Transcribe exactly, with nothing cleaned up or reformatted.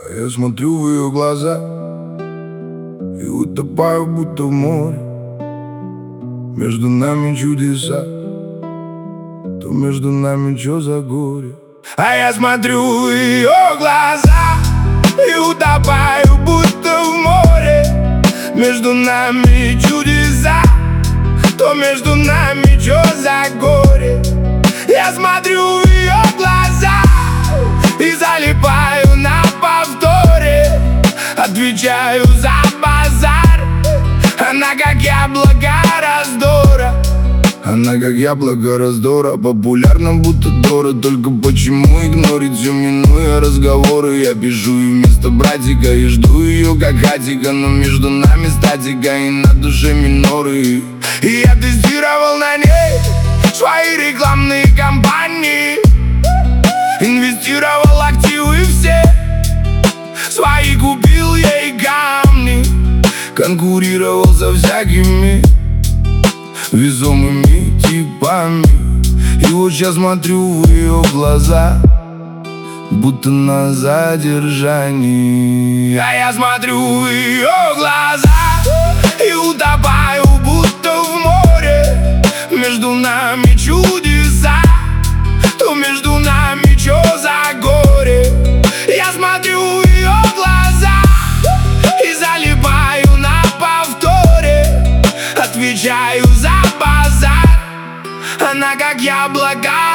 А я смотрю в ее глаза и утопаю, будто в море. Между нами чудеса, то между нами чё за горе. А я смотрю в ее глаза и утопаю, будто в море. Между нами чудеса, то между нами чё за горе. Я смотрю в ее глаза и залипаю на повторе. Отвечаю за базар. Она как яблоко раздора. Она как яблоко раздора. Популярна, будто Дора. Только почему игнорить все, минуя разговоры? Я пишу ей вместо братика и жду ее как хатика. Но между нами статика и на душе миноры. И я тестировал на ней свои рекламные кампании. Инвестировал активы все свои, купил ей камни. Конкурировал со всякими весомыми типами. И вот сейчас смотрю в ее глаза, будто на задержании. А я смотрю в ее глаза и утопаю, будто в море. Между нами чудеса, то между нами чё за горе. Я смотрю в ее глаза и залипаю на повторе. Отвечаю за базар. Она как яблоко